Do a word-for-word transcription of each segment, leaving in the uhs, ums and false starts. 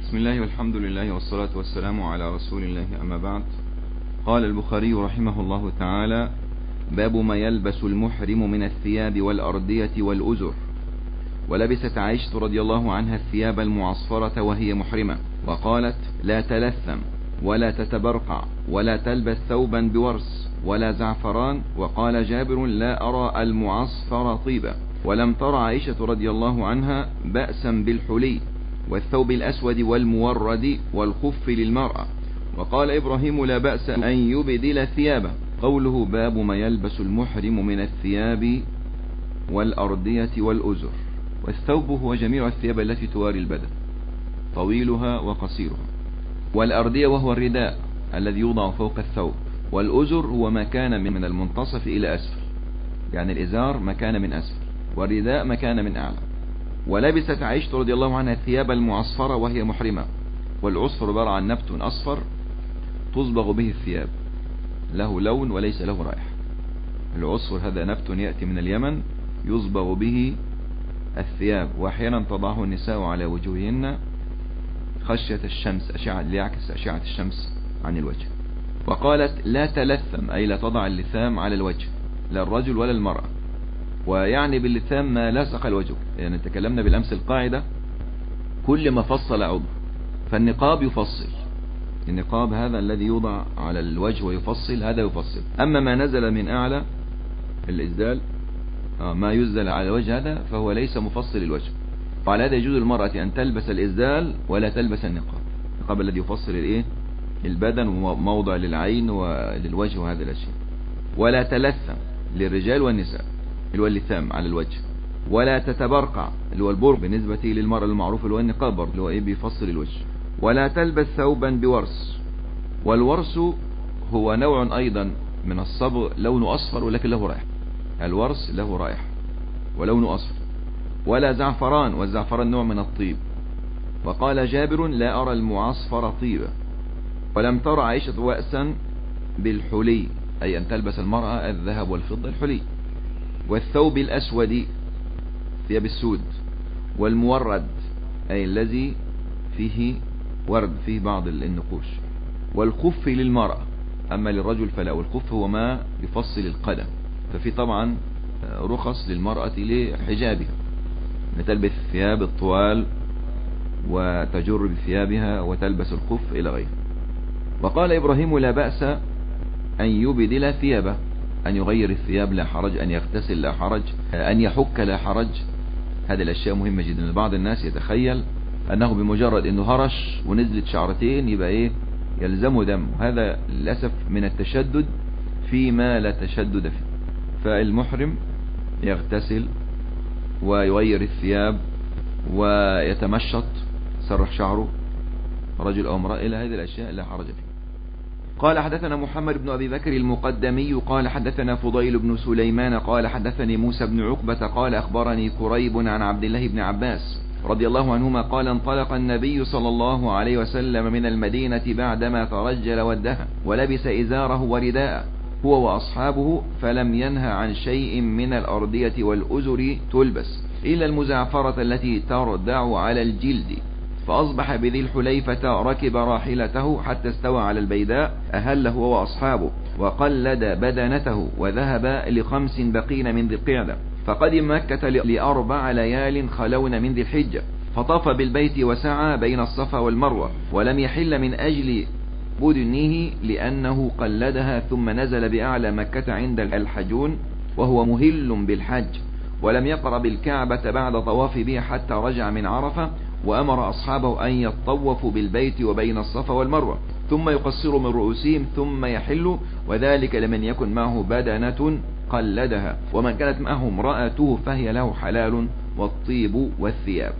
بسم الله والحمد لله والصلاة والسلام على رسول الله، أما بعد. قال البخاري رحمه الله تعالى: باب ما يلبس المحرم من الثياب والأردية والأزر. ولبست عائشة رضي الله عنها الثياب المعصفرة وهي محرمة، وقالت: لا تلثم ولا تتبرقع ولا تلبس ثوبا بورس ولا زعفران. وقال جابر: لا أرى المعصفر طيبا. ولم تر عائشة رضي الله عنها بأسا بالحلي والثوب الأسود والمورد والخف للمرأة. وقال إبراهيم: لا بأس أن يبدل ثيابه. قوله: باب ما يلبس المحرم من الثياب والأردية والأزر. والثوب هو جميع الثياب التي تواري البدن، طويلها وقصيرها. والأردية وهو الرداء الذي يوضع فوق الثوب. والأزر هو ما كان من المنتصف إلى أسفل، يعني الإزار ما كان من أسفل والرداء ما كان من أعلى. ولبست عائشة رضي الله عنها الثياب المعصفرة وهي محرمة. والعصفر عبارة عن نبت أصفر تصبغ به الثياب، له لون وليس له رائحة. العصفر هذا نبت يأتي من اليمن يصبغ به الثياب، وأحيانا تضعه النساء على وجوههن خشية الشمس، أشعة ليعكس أشعة الشمس عن الوجه. وقالت: لا تلثم، أي لا تضع اللثام على الوجه، لا الرجل ولا المرأة. ويعني باللثام ما لصق الوجه، يعني تكلمنا بالأمس القاعدة: كل ما فصل عضو. فالنقاب يفصل، النقاب هذا الذي يوضع على الوجه ويفصل، هذا يفصل. أما ما نزل من أعلى الإزدال، ما يزدل على الوجه، هذا فهو ليس مفصل الوجه. وعلى هذا يجوز للمرأة أن تلبس الإزدال ولا تلبس النقاب، النقاب الذي يفصل الإيه البدن وموضع للعين وللوجه وهذا الأشياء. ولا تلثم للرجال والنساء، اللي هو اللثام على الوجه. ولا تتبرقع، اللي هو البرق بالنسبة للمرأة المعروف، اللي هو النقاب اللي هو إيه بيفصل الوجه. ولا تلبس ثوبا بورس. والورس هو نوع أيضا من الصبغ، لونه أصفر ولكن له رائحة. الورس له رائحة ولونه أصفر. ولا زعفران، والزعفران نوع من الطيب. وقال جابر: لا أرى المعصفر طيبا. ولم تر عائشة وأسا بالحلي، أي أن تلبس المرأة الذهب والفضة الحلي. والثوب الأسود، ثياب السود. والمورد، أي الذي فيه ورد، فيه بعض النقوش. والخف للمرأة، أما للرجل فلا. والخف هو ما يفصل القدم، ففي طبعا رخص للمرأة لحجابها، تلبس الثياب الطوال وتجر بثيابها وتلبس الخف إلى غيره. وقال إبراهيم: لا بأس أن يبدل ثيابه، أن يغير الثياب لا حرج، أن يغتسل لا حرج، أن يحك لا حرج. هذه الأشياء مهمة جدا. بعض الناس يتخيل أنه بمجرد أنه هرش ونزلت شعرتين يبقى إيه يلزمه دم، هذا للأسف من التشدد فيما لا تشدد فيه. فالمحرم يغتسل ويغير الثياب ويتمشط، سرح شعره، رجل أو امرأة، إلى هذه الأشياء لا حرج فيه. قال: حدثنا محمد بن أبي بكر المقدمي قال حدثنا فضيل بن سليمان قال حدثني موسى بن عقبة قال أخبرني كريب عن عبد الله بن عباس رضي الله عنهما قال: انطلق النبي صلى الله عليه وسلم من المدينة بعدما ترجل وادها، ولبس إزاره ورداءه هو وأصحابه، فلم ينهى عن شيء من الأردية والأزر تلبس إلا المزعفرة التي تردع على الجلد. فأصبح بذي الحليفة ركب راحلته حتى استوى على البيداء، أهل هو وأصحابه، وقلد بدنته، وذهب لخمس بقين من ذي القعدة. فقدم مكة لأربع ليال خلون من ذي الحجة، فطاف بالبيت وسعى بين الصفا والمروة، ولم يحل من أجل بدنه لأنه قلدها، ثم نزل بأعلى مكة عند الحجون وهو مهل بالحج، ولم يقرب الكعبة بعد طواف به حتى رجع من عرفة، وأمر أصحابه أن يطوفوا بالبيت وبين الصفا والمروة، ثم يقصروا من رؤوسهم ثم يحلوا، وذلك لمن يكن معه بدنة قلدها، ومن كانت معه امرأته فهي له حلال، والطيب والثياب.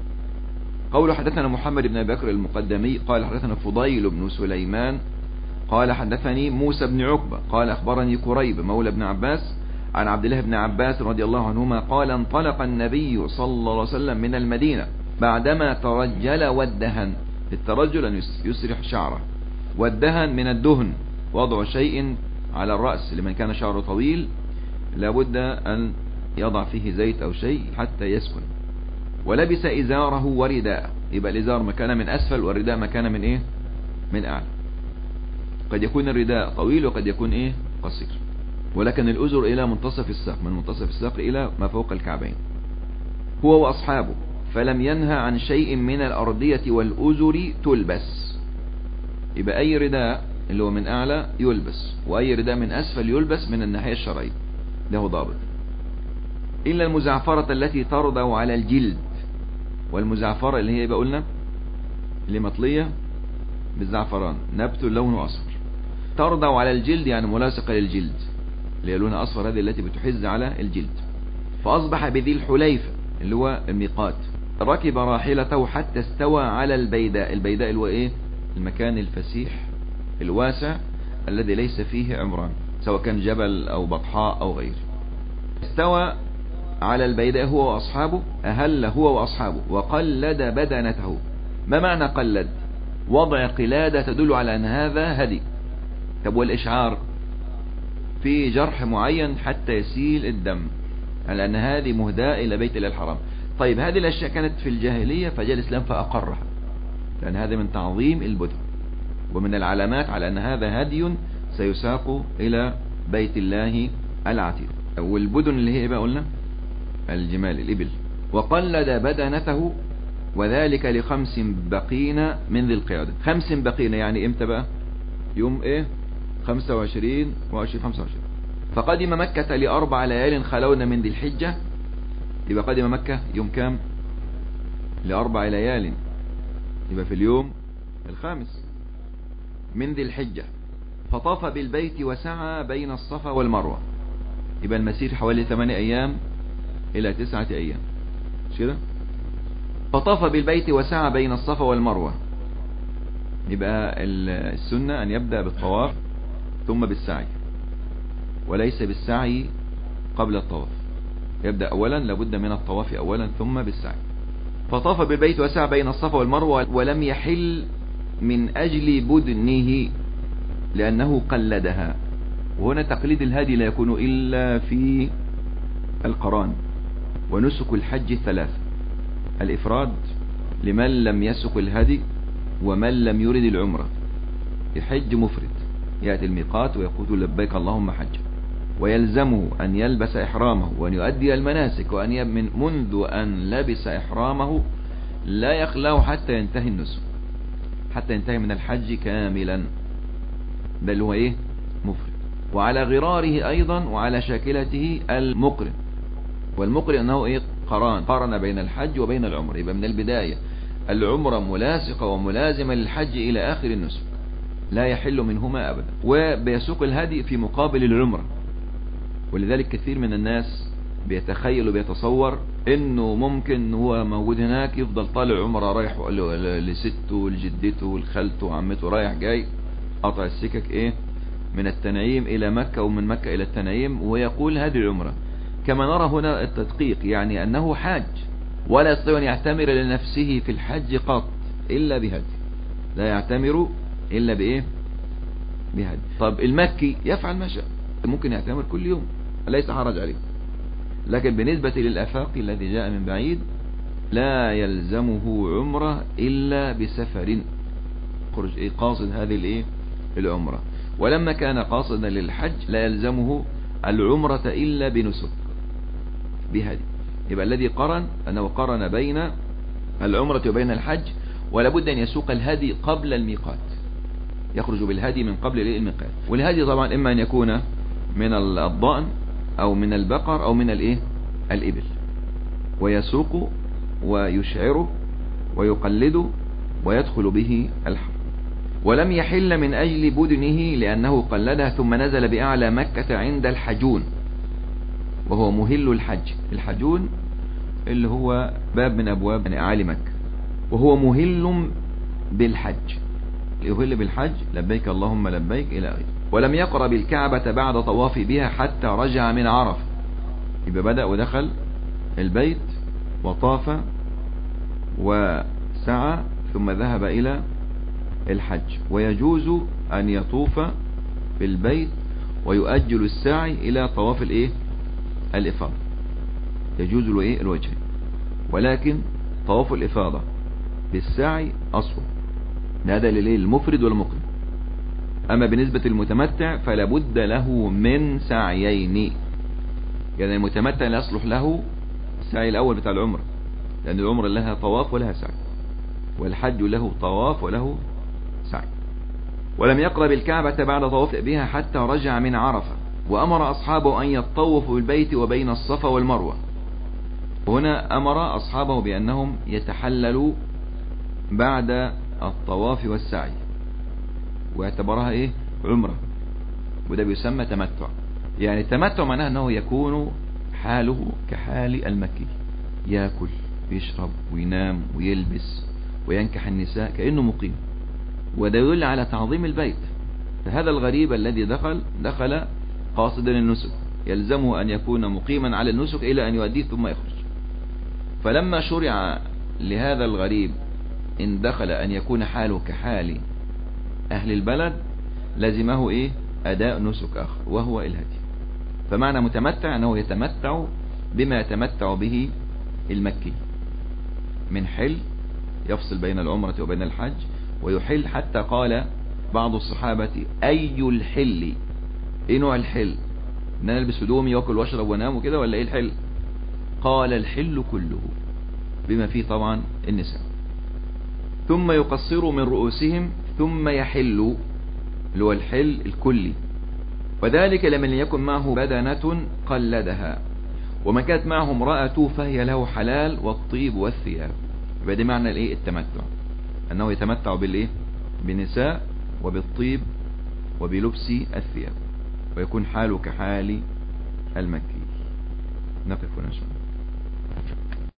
قول حدثنا محمد بن بكر المقدمي قال حدثنا فضيل بن سليمان قال حدثني موسى بن عقبة قال أخبرني كريب مولى بن عباس عن عبد الله بن عباس رضي الله عنهما قال: انطلق النبي صلى الله عليه وسلم من المدينة بعدما ترجل والدهن. الترجل أن يسرح شعره، والدهن من الدهن وضع شيء على الرأس، لمن كان شعره طويل لابد أن يضع فيه زيت أو شيء حتى يسكن. ولبس إزاره ورداء. يبقى الإزار مكان من أسفل والرداء مكان من إيه من أعلى. قد يكون الرداء طويل وقد يكون إيه قصير، ولكن الأزر إلى منتصف الساق، من منتصف الساق إلى ما فوق الكعبين. هو وأصحابه فلم ينهى عن شيء من الأرضية والأزر تلبس. يبقى أي رداء اللي هو من أعلى يلبس، وأي رداء من أسفل يلبس من الناحية الشرعية، له ضابط. إلا المزعفرة التي ترضع على الجلد. والمزعفرة اللي هي يبقى قلنا اللي مطلية بالزعفران، نبت لونه أصفر، ترضع على الجلد يعني ملاصقة للجلد، اللي هي لونها أصفر، هذه التي بتحز على الجلد. فأصبح بذي الحليفة اللي هو الميقات، ركب راحلته حتى استوى على البيداء. البيداء اللي هو إيه المكان الفسيح الواسع الذي ليس فيه عمران، سواء كان جبل أو بطحاء أو غيره. استوى على البيداء هو وأصحابه، أهل هو وأصحابه وقلد بدنته. ما معنى قلد؟ وضع قلادة تدل على أن هذا هدي. طب والإشعار؟ في جرح معين حتى يسيل الدم، على أن هذه مهداة إلى بيت الله الحرام. طيب هذه الأشياء كانت في الجاهلية فجاء الإسلام فأقرها، لأن هذا من تعظيم البدن ومن العلامات على أن هذا هدي سيساق إلى بيت الله العتيق. والبدن اللي هي بقى قلنا الجمال الإبل. وقلد بدنته وذلك لخمس بقين من ذي القعدة. خمس بقين يعني امتى بقى؟ يوم ايه خمسة وعشرين وعشرين خمسة وعشرين. فقدم مكة لأربع ليال خلون من ذي الحجة. يبقى قدم مكة يوم كام؟ لأربع ليال، يبقى في اليوم الخامس من ذي الحجة. فطاف بالبيت وسعى بين الصفا والمروة. يبقى المسير حوالي ثمانية أيام إلى تسعة أيام، مش كده؟ فطاف بالبيت وسعى بين الصفا والمروة. يبقى السنة أن يبدأ بالطواف ثم بالسعي، وليس بالسعي قبل الطواف. يبدأ أولا، لابد من الطواف أولا ثم بالسعي. فطاف بالبيت وسعى بين الصفا والمروة ولم يحل من أجل بدنه لأنه قلدها. وهنا تقليد الهدي لا يكون إلا في القران. ونسك الحج ثلاثة: الإفراد لمن لم يسك الهدي، ومن لم يرد العمرة. يحج مفرد يأتي الميقات ويقول لبيك اللهم حج، ويلزمه أن يلبس إحرامه وأن يؤدي المناسك، وأن يمن منذ أن لبس إحرامه لا يخلاه حتى ينتهي النسك، حتى ينتهي من الحج كاملا. بل هو إيه مفرد. وعلى غراره أيضا وعلى شاكلته المقرن. والمقرن أنه إيه قران، قارن بين الحج وبين العمر. يبقى من البداية العمرة ملاصقة وملازمة للحج إلى آخر النسك، لا يحل منهما أبدا. وبيسوق الهدي في مقابل العمرة. ولذلك كثير من الناس بيتخيل وبيتصور انه ممكن هو موجود هناك يفضل طالع عمره رايح لسته لجدته ولخالته وعمته رايح جاي، قطع السكك ايه من التنعيم الى مكة ومن مكة الى التنعيم، ويقول هذه العمرة. كما نرى هنا التدقيق، يعني انه حاج ولا يستطيع ان يعتمر لنفسه في الحج قط الا بهدي، لا يعتمر الا بايه بهدي. طب المكي يفعل ما شاء، ممكن يعتمر كل يوم ليس حرج عليه. لكن بالنسبة للأفاقي الذي جاء من بعيد لا يلزمه عمرة إلا بسفر، خرج إيه قاصد هذه الإيه العمرة. ولما كان قاصدا للحج لا يلزمه العمرة إلا بنسك بهدي. يبقى الذي قرن أنه قرن بين العمرة وبين الحج، ولا بد أن يسوق الهدي قبل الميقات، يخرج بالهدي من قبل الميقات. والهدي طبعا إما أن يكون من الضأن أو من البقر أو من الإيه الإبل، ويسوق ويشعره ويقلده ويدخل به الحرم. ولم يحل من أجل بدنه لأنه قلدها، ثم نزل بأعلى مكة عند الحجون، وهو مهل الحج. الحجون اللي هو باب من أبواب أعالي مكة، وهو مهل بالحج، يهل بالحج لبيك اللهم لبيك إلى آخره. ولم يقرب الكعبة بعد طواف بها حتى رجع من عرفة. يبقى بدأ ودخل البيت وطاف وسعى ثم ذهب إلى الحج. ويجوز أن يطوف بالبيت ويؤجل السعي إلى طواف الإيه الإفاضة، يجوز له إيه الوجه. ولكن طواف الإفاضة بالسعي أصوب. هذا لليه المفرد والمقيم. أما بالنسبة للمتمتع فلا بد له من سعيين. يعني المتمتع لا يصلح له السعي الأول بتاع العمرة، لأن العمرة لها طواف ولها سعي، والحج له طواف وله سعي. ولم يقرب الكعبة بعد طواف بها حتى رجع من عرفة، وأمر أصحابه أن يطوفوا بالبيت وبين الصفا والمروة. هنا أمر أصحابه بأنهم يتحللوا بعد الطواف والسعي، واعتبرها إيه عمرة، وده بيسمى تمتع. يعني التمتع معناه أنه يكون حاله كحال المكي، يأكل ويشرب وينام ويلبس وينكح النساء كأنه مقيم، وده يدل على تعظيم البيت. فهذا الغريب الذي دخل دخل قاصدا النسك، يلزمه أن يكون مقيما على النسك إلى أن يؤديه ثم يخرج. فلما شرع لهذا الغريب إن دخل أن يكون حاله كحال أهل البلد، لزمه إيه أداء نسك آخر وهو الهدي. فمعنى متمتع أنه يتمتع بما يتمتع به المكي من حل، يفصل بين العمرة وبين الحج ويحل. حتى قال بعض الصحابة أي الحل، إيه نوع الحل؟ إن أنا ألبس هدومي وأكل وأشرب وأنام وكده، ولا إيه الحل؟ قال الحل كله، بما فيه طبعا النساء. ثم يقصر من رؤوسهم ثم يحل، اللي هو الحل الكلي، وذلك لمن يكن معه بدنة قلدها، ومن كانت معه امرأة فهي له حلال، والطيب والثياب. يبقى دي معنى الايه التمتع، انه يتمتع بالايه بالنساء وبالطيب وبلبس الثياب، ويكون حاله كحال المكي. نقف هنا شوية.